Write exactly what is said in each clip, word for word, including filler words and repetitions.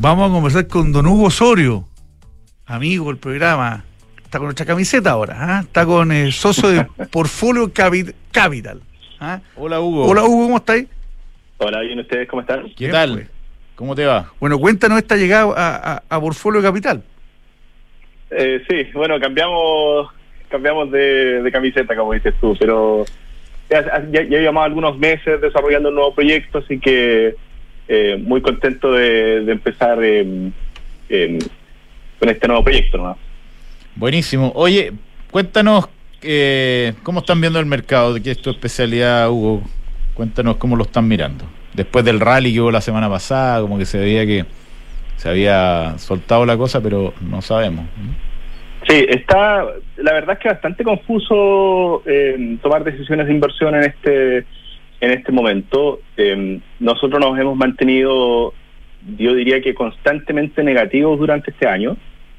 Vamos a conversar con don Hugo Osorio, amigo del programa. Está con nuestra camiseta ahora, ¿eh? Está con el socio de Portfolio Capi- Capital. ¿eh? Hola, Hugo. Hola, Hugo, ¿cómo estáis? Hola, bien, ¿ustedes cómo están? ¿Qué Bien, tal? pues. ¿Cómo te va? Bueno, cuéntanos esta llegada a, a, a Portfolio Capital. Eh, sí, bueno, cambiamos cambiamos de, de camiseta, como dices tú, pero ya, ya, ya llevamos algunos meses desarrollando un nuevo proyecto, así que eh, muy contento de, de empezar eh, eh, con este nuevo proyecto, ¿no? Buenísimo. Oye, cuéntanos eh, cómo están viendo el mercado, de qué es tu especialidad, Hugo. Cuéntanos cómo lo están mirando. Después del rally que hubo la semana pasada, como que se veía que se había soltado la cosa, pero no sabemos. Sí, está, la verdad es que bastante confuso eh, tomar decisiones de inversión en este en este momento. Eh, nosotros nos hemos mantenido, yo diría que constantemente negativos durante este año.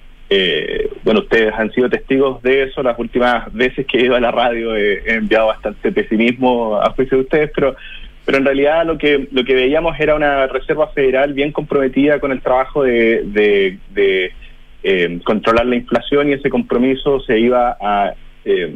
Eh, bueno, ustedes han sido testigos de eso. Las últimas veces que he ido a la radio he, he enviado bastante pesimismo a juicio de ustedes, pero pero en realidad lo que lo que veíamos era una Reserva Federal bien comprometida con el trabajo de, de, de eh, controlar la inflación, y ese compromiso se iba a, eh,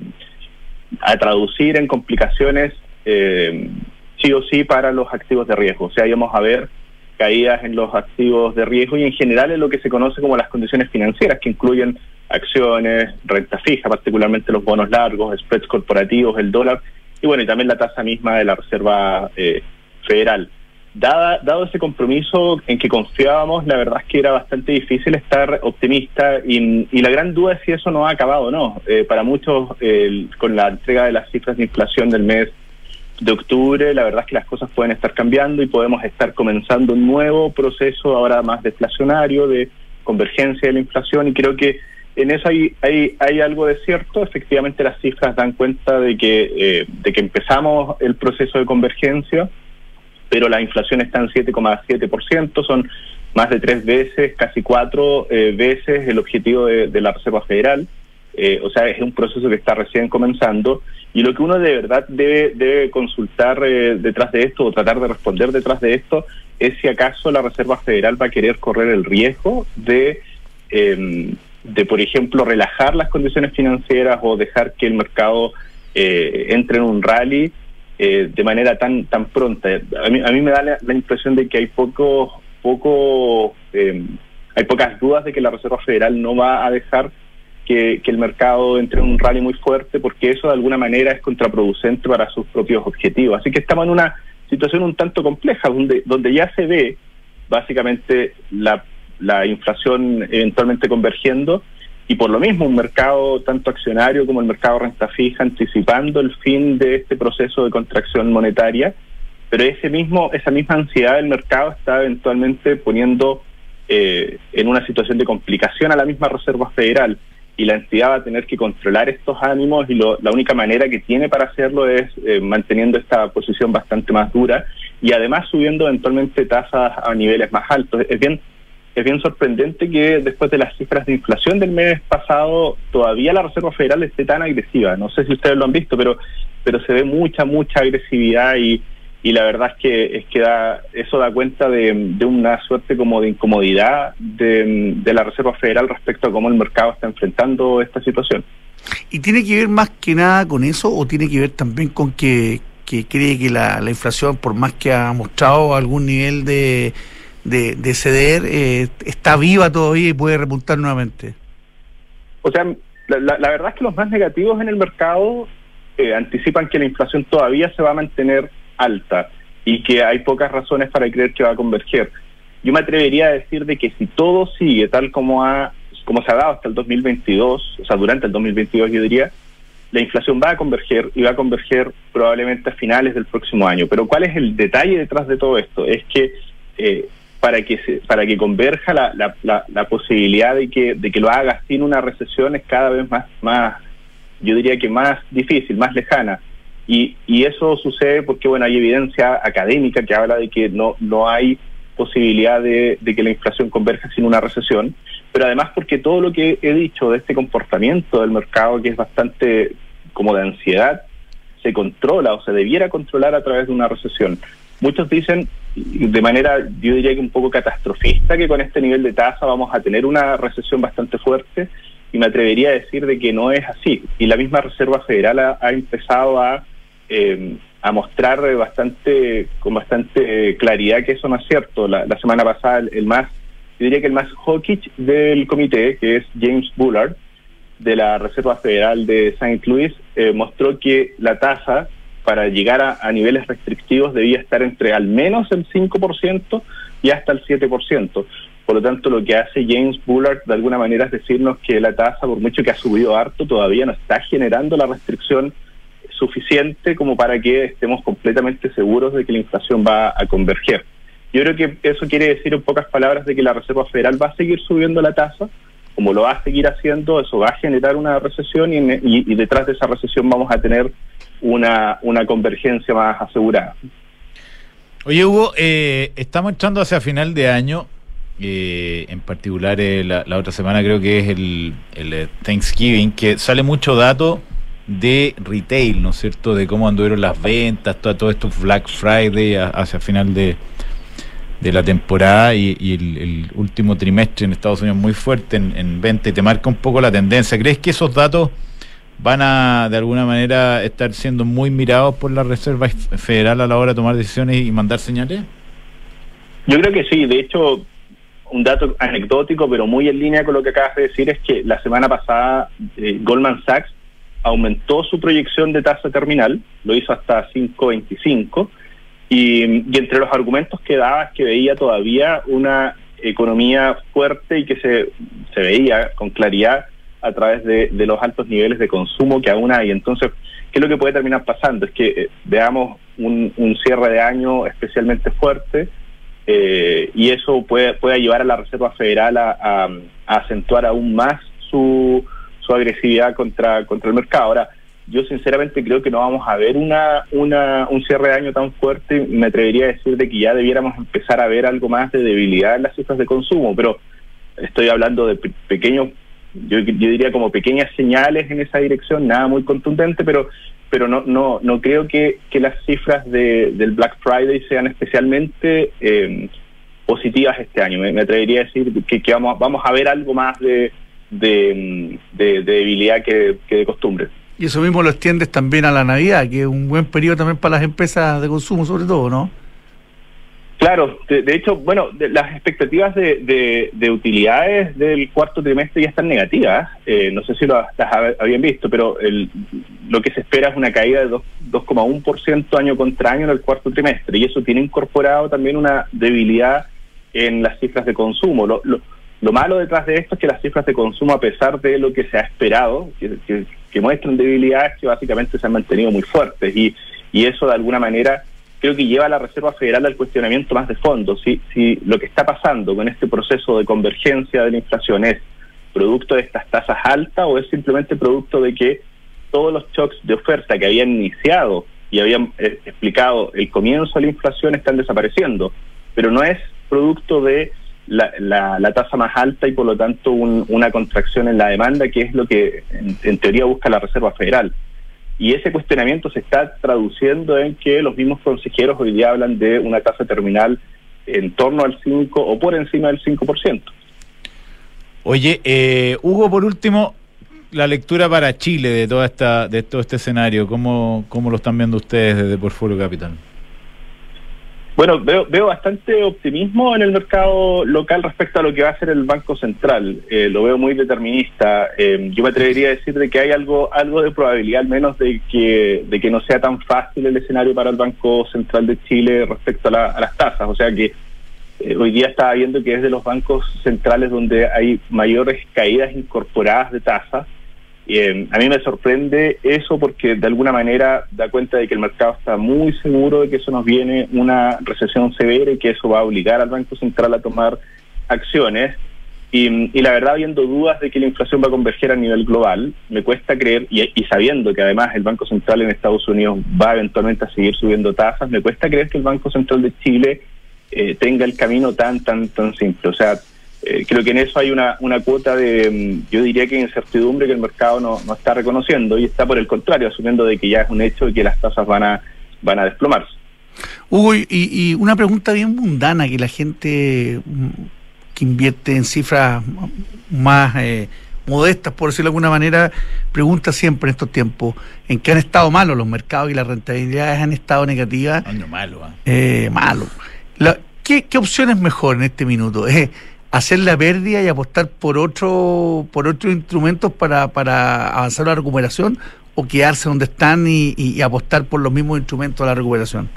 a traducir en complicaciones eh, sí o sí para los activos de riesgo. O sea, íbamos a ver caídas en los activos de riesgo y en general en lo que se conoce como las condiciones financieras, que incluyen acciones, renta fija, particularmente los bonos largos, spreads corporativos, el dólar, y bueno, y también la tasa misma de la Reserva eh, Federal. Dada, dado ese compromiso en que confiábamos, la verdad es que era bastante difícil estar optimista, y, y la gran duda es si eso no ha acabado o no. Eh, para muchos, eh, con la entrega de las cifras de inflación del mes de octubre, la verdad es que las cosas pueden estar cambiando y podemos estar comenzando un nuevo proceso ahora más deflacionario, de convergencia de la inflación, y creo que en eso hay hay hay algo de cierto. Efectivamente, las cifras dan cuenta de que eh, de que empezamos el proceso de convergencia, pero la inflación está en siete coma siete por ciento, son más de tres veces, casi cuatro eh, veces el objetivo de, de la Reserva Federal. Eh, o sea, es un proceso que está recién comenzando, y lo que uno de verdad debe debe consultar eh, detrás de esto, o tratar de responder detrás de esto, es si acaso la Reserva Federal va a querer correr el riesgo de, eh, de por ejemplo, relajar las condiciones financieras o dejar que el mercado eh, entre en un rally eh, de manera tan tan pronta. A mí, a mí me da la, la impresión de que hay poco, poco eh, hay pocas dudas de que la Reserva Federal no va a dejar Que, que el mercado entre en un rally muy fuerte, porque eso de alguna manera es contraproducente para sus propios objetivos. Así que estamos en una situación un tanto compleja, donde donde ya se ve básicamente la, la inflación eventualmente convergiendo, y por lo mismo un mercado tanto accionario como el mercado renta fija anticipando el fin de este proceso de contracción monetaria, pero ese mismo esa misma ansiedad del mercado está eventualmente poniendo eh, en una situación de complicación a la misma Reserva Federal, y la entidad va a tener que controlar estos ánimos, y lo, la única manera que tiene para hacerlo es eh, manteniendo esta posición bastante más dura, y además subiendo eventualmente tasas a niveles más altos. Es bien, es bien sorprendente que después de las cifras de inflación del mes pasado todavía la Reserva Federal esté tan agresiva. No sé si ustedes lo han visto, pero pero se ve mucha, mucha agresividad, y y la verdad es que es que da, eso da cuenta de, de una suerte como de incomodidad de, de la Reserva Federal respecto a cómo el mercado está enfrentando esta situación. ¿Y tiene que ver más que nada con eso, o tiene que ver también con que, que cree que la, la inflación, por más que ha mostrado algún nivel de, de, de ceder, eh, está viva todavía y puede repuntar nuevamente? O sea, la, la, la verdad es que los más negativos en el mercado eh, anticipan que la inflación todavía se va a mantener alta y que hay pocas razones para creer que va a converger. Yo me atrevería a decir de que si todo sigue tal como ha como se ha dado hasta el dos mil veintidós, o sea, durante el dos mil veintidós, yo diría, la inflación va a converger, y va a converger probablemente a finales del próximo año. Pero ¿cuál es el detalle detrás de todo esto? Es que eh, para que se, para que converja la, la, la, la posibilidad de que de que lo haga sin una recesión es cada vez más más yo diría que más difícil, más lejana. Y, y eso sucede porque, bueno, hay evidencia académica que habla de que no no hay posibilidad de, de que la inflación converja sin una recesión, pero además porque todo lo que he dicho de este comportamiento del mercado, que es bastante como de ansiedad, se controla o se debiera controlar a través de una recesión. muchos dicen de manera, yo diría que un poco catastrofista, que con este nivel de tasa vamos a tener una recesión bastante fuerte, y me atrevería a decir de que no es así. Y la misma Reserva Federal ha, ha empezado a, eh, a mostrar bastante con bastante claridad que eso no es cierto. La, la semana pasada el, el más, yo diría que el más hawkish del comité, que es James Bullard, de la Reserva Federal de Saint Louis, eh, mostró que la tasa para llegar a, a niveles restrictivos debía estar entre al menos el cinco por ciento y hasta el siete por ciento. Por lo tanto, lo que hace James Bullard de alguna manera es decirnos que la tasa, por mucho que ha subido harto, todavía no está generando la restricción suficiente como para que estemos completamente seguros de que la inflación va a converger. Yo creo que eso quiere decir en pocas palabras de que la Reserva Federal va a seguir subiendo la tasa, como lo va a seguir haciendo, eso va a generar una recesión y, y, y detrás de esa recesión vamos a tener una, una convergencia más asegurada. Oye, Hugo, eh, estamos entrando hacia final de año. Eh, en particular eh, la, la otra semana creo que es el, el Thanksgiving, que sale mucho dato de retail, ¿no es cierto?, de cómo anduvieron las ventas, todo, todo esto Black Friday a, hacia final de, de la temporada, y, y el, el último trimestre en Estados Unidos muy fuerte en, en venta, y te marca un poco la tendencia. ¿Crees que esos datos van a de alguna manera estar siendo muy mirados por la Reserva Federal a la hora de tomar decisiones y mandar señales? Yo creo que sí. De hecho, un dato anecdótico, pero muy en línea con lo que acabas de decir, es que la semana pasada eh, Goldman Sachs aumentó su proyección de tasa terminal, lo hizo hasta cinco veinticinco, y, y entre los argumentos que daba es que veía todavía una economía fuerte y que se, se veía con claridad a través de, de los altos niveles de consumo que aún hay. Entonces, ¿qué es lo que puede terminar pasando? Es que eh, veamos un, un cierre de año especialmente fuerte, Eh, y eso puede, puede llevar a la Reserva Federal a, a, a acentuar aún más su, su agresividad contra, contra el mercado. Ahora, yo sinceramente creo que no vamos a ver una, una un cierre de año tan fuerte. Me atrevería a decir de que ya debiéramos empezar a ver algo más de debilidad en las cifras de consumo, pero estoy hablando de pe- pequeños, yo, yo diría como pequeñas señales en esa dirección, nada muy contundente, pero pero no no no creo que, que las cifras de, del Black Friday sean especialmente eh, positivas este año. Me, me atrevería a decir que, que vamos vamos a ver algo más de de, de, de debilidad que, que de costumbre. Y eso mismo lo extiendes también a la Navidad, que es un buen periodo también para las empresas de consumo, sobre todo, ¿no? Claro, de, de hecho, bueno, de, las expectativas de, de, de utilidades del cuarto trimestre ya están negativas. Eh, no sé si lo, las habían visto, pero el, lo que se espera es una caída de dos coma uno por ciento año contra año en el cuarto trimestre, y eso tiene incorporado también una debilidad en las cifras de consumo. Lo, lo, lo malo detrás de esto es que las cifras de consumo, a pesar de lo que se ha esperado, que, que, que muestran debilidades, que básicamente se han mantenido muy fuertes, y, y eso de alguna manera creo que lleva a la Reserva Federal al cuestionamiento más de fondo. Si, si lo que está pasando con este proceso de convergencia de la inflación es producto de estas tasas altas o es simplemente producto de que todos los shocks de oferta que habían iniciado y habían eh, explicado el comienzo de la inflación están desapareciendo, pero no es producto de la, la, la tasa más alta y por lo tanto un, una contracción en la demanda, que es lo que en, en teoría busca la Reserva Federal. Y ese cuestionamiento se está traduciendo en que los mismos consejeros hoy día hablan de una tasa terminal en torno al cinco o por encima del cinco por ciento. Oye, eh, Hugo, por último, la lectura para Chile de toda esta de todo este escenario, ¿cómo, cómo lo están viendo ustedes desde Portfolio Capital? Bueno, veo, veo bastante optimismo en el mercado local respecto a lo que va a hacer el Banco Central. Eh, lo veo muy determinista. Eh, yo me atrevería a decir de que hay algo algo de probabilidad, al menos, de que de que no sea tan fácil el escenario para el Banco Central de Chile respecto a, la, a las tasas. O sea que eh, hoy día estaba viendo que es de los bancos centrales donde hay mayores caídas incorporadas de tasas. Eh, a mí me sorprende eso porque de alguna manera da cuenta de que el mercado está muy seguro de que eso nos viene una recesión severa y que eso va a obligar al Banco Central a tomar acciones. Y, y la verdad, habiendo dudas de que la inflación va a converger a nivel global, me cuesta creer, y, y sabiendo que además el Banco Central en Estados Unidos va eventualmente a seguir subiendo tasas, me cuesta creer que el Banco Central de Chile eh, tenga el camino tan, tan, tan simple. O sea, Eh, creo que en eso hay una, una cuota de, yo diría que incertidumbre que el mercado no, no está reconociendo, y está por el contrario asumiendo de que ya es un hecho y que las tasas van a van a desplomarse. Hugo, y, y una pregunta bien mundana que la gente que invierte en cifras más eh, modestas, por decirlo de alguna manera, pregunta siempre en estos tiempos en qué han estado malos los mercados y las rentabilidades han estado negativas. Año malo, ¿eh? Eh, malo. La, ¿qué, ¿Qué opción es mejor en este minuto? ¿Es hacer la pérdida y apostar por otro por otros instrumentos para, para avanzar la recuperación, o quedarse donde están y, y, y apostar por los mismos instrumentos a la recuperación?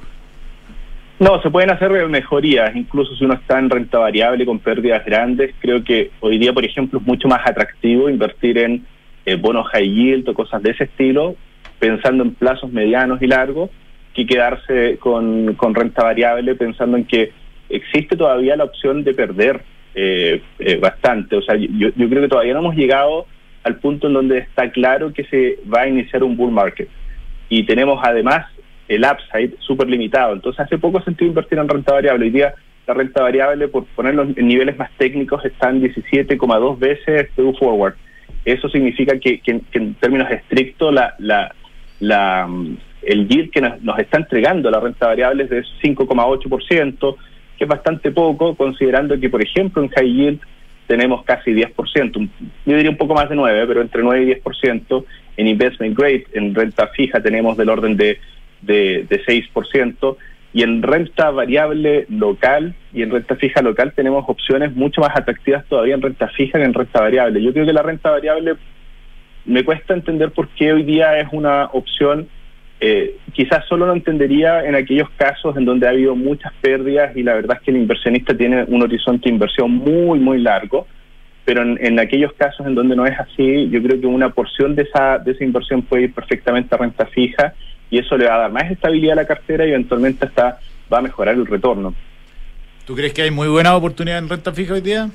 No, se pueden hacer mejorías, incluso si uno está en renta variable con pérdidas grandes. Creo que hoy día, por ejemplo, es mucho más atractivo invertir en eh, bonos high yield o cosas de ese estilo, pensando en plazos medianos y largos, que quedarse con, con renta variable pensando en que existe todavía la opción de perder eh, eh, bastante. O sea, yo, yo creo que todavía no hemos llegado al punto en donde está claro que se va a iniciar un bull market. Y tenemos además el upside súper limitado. Entonces hace poco sentido invertir en renta variable. Hoy día la renta variable, por ponerlo en niveles más técnicos, está en diecisiete coma dos veces P U forward. Eso significa que, que, que en términos estrictos la, la, la, el yield que nos, nos está entregando la renta variable es de cinco coma ocho por ciento, que es bastante poco, considerando que, por ejemplo, en high yield tenemos casi diez por ciento, yo diría un poco más de nueve, pero entre nueve y diez por ciento. En investment grade, en renta fija, tenemos del orden de De, de seis por ciento, y en renta variable local y en renta fija local tenemos opciones mucho más atractivas todavía en renta fija que en renta variable. Yo creo que la renta variable me cuesta entender por qué hoy día es una opción. Eh, quizás solo lo entendería en aquellos casos en donde ha habido muchas pérdidas y la verdad es que el inversionista tiene un horizonte de inversión muy muy largo, pero en, en aquellos casos en donde no es así, yo creo que una porción de esa de esa inversión puede ir perfectamente a renta fija, y eso le va a dar más estabilidad a la cartera y eventualmente hasta va a mejorar el retorno. ¿Tú crees que hay muy buena oportunidad en renta fija hoy día?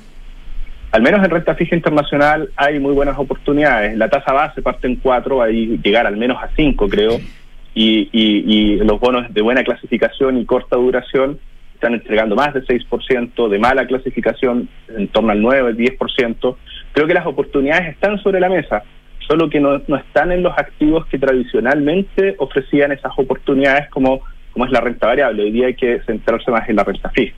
Al menos en renta fija internacional hay muy buenas oportunidades. La tasa base parte en cuatro, va a llegar al menos a cinco, creo, y, y, y los bonos de buena clasificación y corta duración están entregando más de seis por ciento, de mala clasificación en torno al nueve, diez por ciento. Creo que las oportunidades están sobre la mesa, solo que no, no están en los activos que tradicionalmente ofrecían esas oportunidades como, como es la renta variable. Hoy día hay que centrarse más en la renta fija.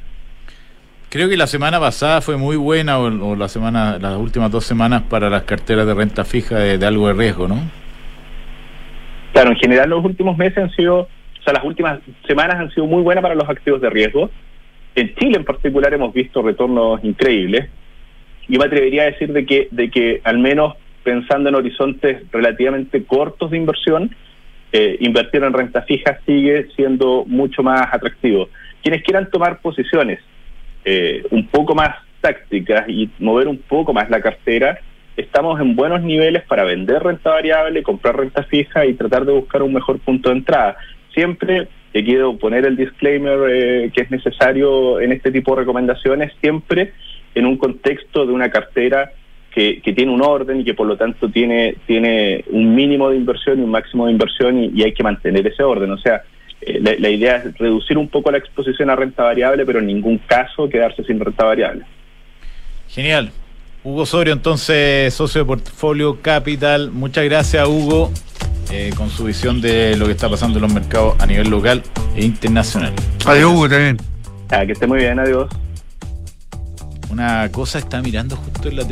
Creo que la semana pasada fue muy buena, o, o la semana, las últimas dos semanas para las carteras de renta fija de, de algo de riesgo, ¿no? Claro, en general los últimos meses han sido, o sea, las últimas semanas han sido muy buenas para los activos de riesgo. En Chile en particular hemos visto retornos increíbles. Yo me atrevería a decir de que, de que al menos pensando en horizontes relativamente cortos de inversión, eh, invertir en renta fija sigue siendo mucho más atractivo. Quienes quieran tomar posiciones eh, un poco más tácticas y mover un poco más la cartera, estamos en buenos niveles para vender renta variable, comprar renta fija y tratar de buscar un mejor punto de entrada. Siempre, te quiero poner el disclaimer eh, que es necesario en este tipo de recomendaciones, siempre en un contexto de una cartera Que, que tiene un orden y que por lo tanto tiene tiene un mínimo de inversión y un máximo de inversión, y, y hay que mantener ese orden. O sea, eh, la, la idea es reducir un poco la exposición a renta variable, pero en ningún caso quedarse sin renta variable. Genial. Hugo Osorio, entonces, socio de Portfolio Capital. Muchas gracias, Hugo, eh, con su visión de lo que está pasando en los mercados a nivel local e internacional. Adiós, Hugo, también. Ah, que esté muy bien, adiós. Una cosa está mirando justo en la